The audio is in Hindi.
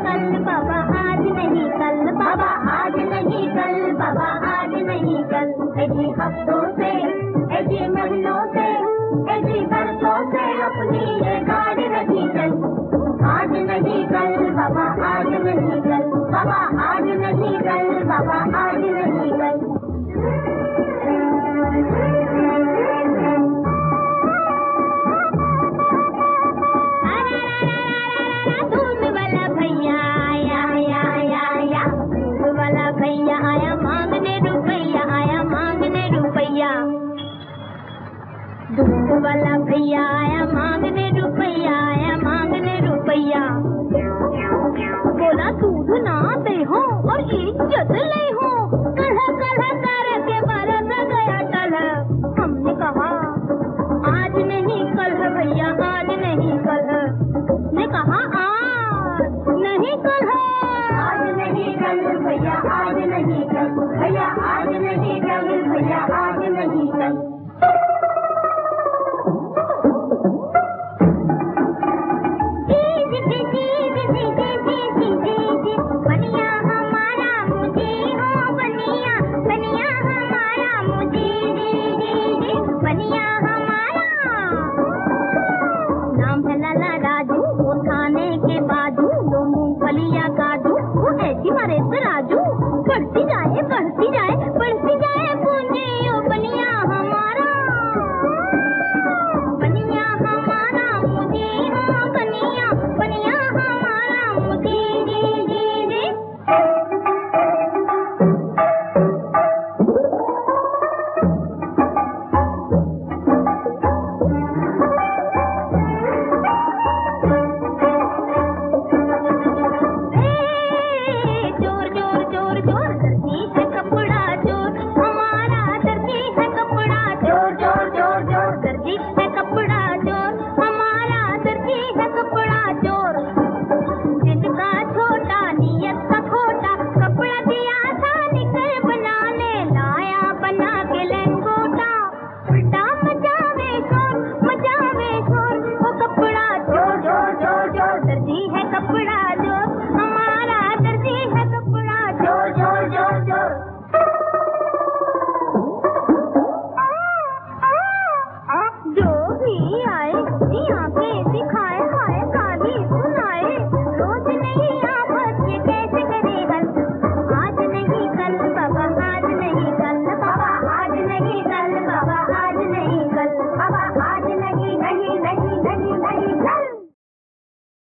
कल, बाबा आज नहीं कल, बाबा आज नहीं कल, बाबा आज नहीं कल। ऐसी हफ्तों से, ऐसी महीनों से, ऐसी बरसों से अपनी ये गाड़ी नहीं चल। आज नहीं कल, बाबा आज नहीं कल, बाबा आज नहीं कल, बाबा आज नहीं कल। दूध वाला भैया आया, आया, आया, आया। दूध वाला भैया आया मांगने रुपया, आया मांगने रुपया। दूध वाला भैया आया मांगने